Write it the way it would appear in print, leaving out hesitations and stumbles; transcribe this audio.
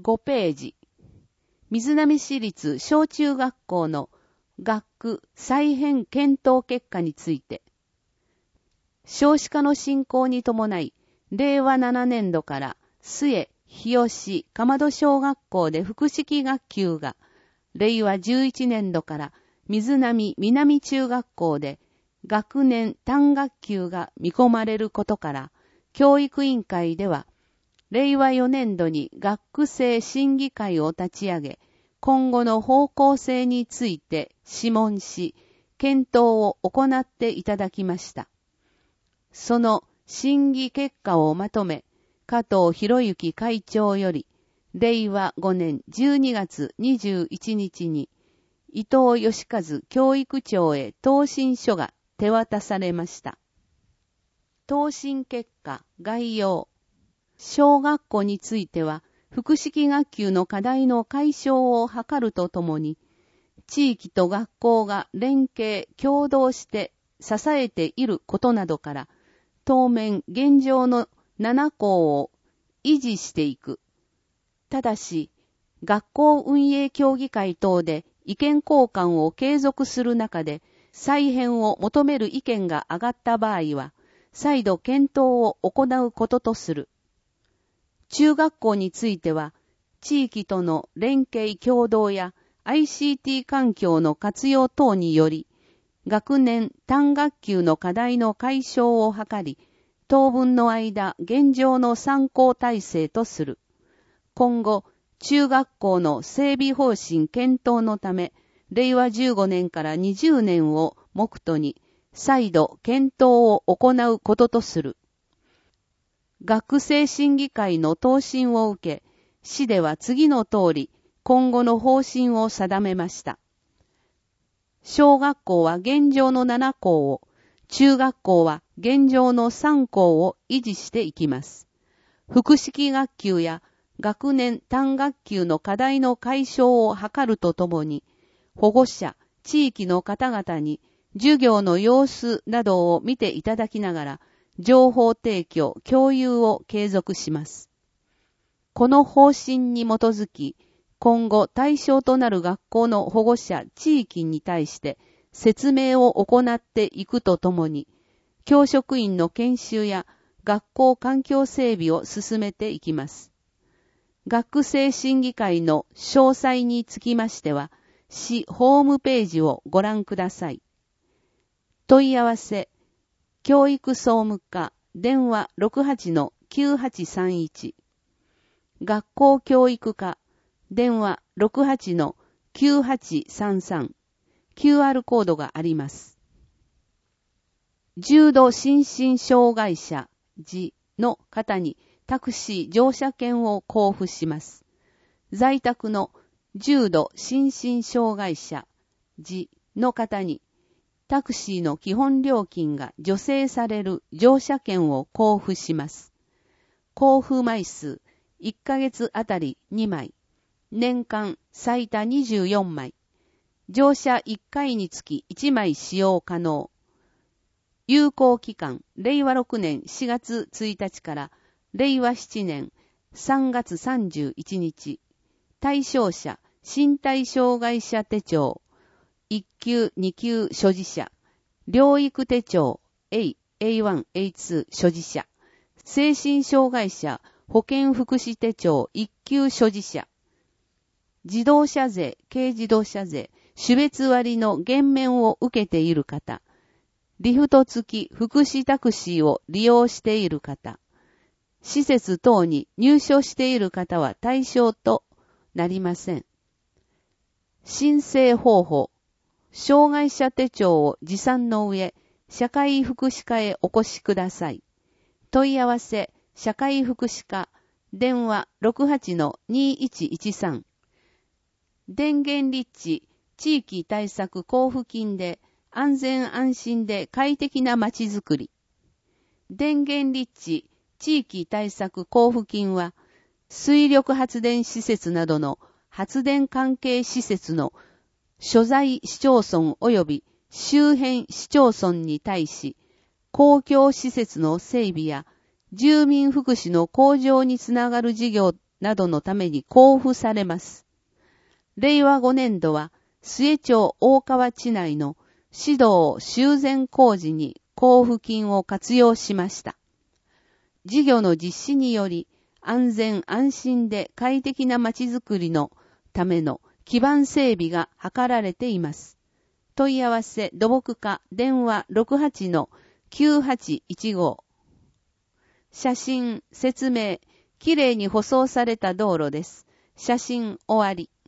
5ページ。水波市立小中学校の学区再編検討結果について。少子化の進行に伴い、令和7年度から末、日吉、鎌戸小学校で複式学級が、令和11年度から水波南中学校で学年単学級が見込まれることから、教育委員会では、令和4年度に学区制審議会を立ち上げ、今後の方向性について諮問し、検討を行っていただきました。その審議結果をまとめ、加藤博之会長より、令和5年12月21日に、伊藤義和教育長へ答申書が手渡されました。答申結果概要。小学校については、複式学級の課題の解消を図るとともに、地域と学校が連携、協働して支えていることなどから、当面現状の7校を維持していく。ただし、学校運営協議会等で意見交換を継続する中で、再編を求める意見が上がった場合は、再度検討を行うこととする。中学校については、地域との連携協働や ICT 環境の活用等により、学年単学級の課題の解消を図り、当分の間現状の参考体制とする。今後、中学校の整備方針検討のため、令和15年から20年を目途に、再度検討を行うこととする。学生審議会の答申を受け、市では次の通り、今後の方針を定めました。小学校は現状の7校を、中学校は現状の3校を維持していきます。複式学級や学年単学級の課題の解消を図るとともに、保護者、地域の方々に授業の様子などを見ていただきながら、情報提供、共有を継続します。この方針に基づき、今後対象となる学校の保護者、地域に対して説明を行っていくとともに、教職員の研修や学校環境整備を進めていきます。学生審議会の詳細につきましては、市ホームページをご覧ください。問い合わせ、教育総務課電話 68-9831 学校教育課電話 68-9833 QR コードがあります。重度心身障害者児の方にタクシー乗車券を交付します。在宅の重度心身障害者児の方にタクシーの基本料金が助成される乗車券を交付します。交付枚数1ヶ月あたり2枚、年間最多24枚、乗車1回につき1枚使用可能。有効期間、令和6年4月1日から令和7年3月31日。対象者、身体障害者手帳。1級、2級所持者、療育手帳 A、A1、A2 所持者、精神障害者保健福祉手帳1級所持者、自動車税、軽自動車税、種別割の減免を受けている方、リフト付き福祉タクシーを利用している方、施設等に入所している方は対象となりません。申請方法、障害者手帳を持参の上、社会福祉課へお越しください。問い合わせ、社会福祉課、電話 68-2113。電源立地、地域対策交付金で安全安心で快適なまちづくり。電源立地、地域対策交付金は、水力発電施設などの発電関係施設の所在市町村及び周辺市町村に対し、公共施設の整備や住民福祉の向上につながる事業などのために交付されます。令和5年度は、末町大川地内の市道修繕工事に交付金を活用しました。事業の実施により、安全安心で快適な街づくりのための基盤整備が図られています。問い合わせ土木課電話 68-9815。写真、説明、きれいに舗装された道路です。写真終わり。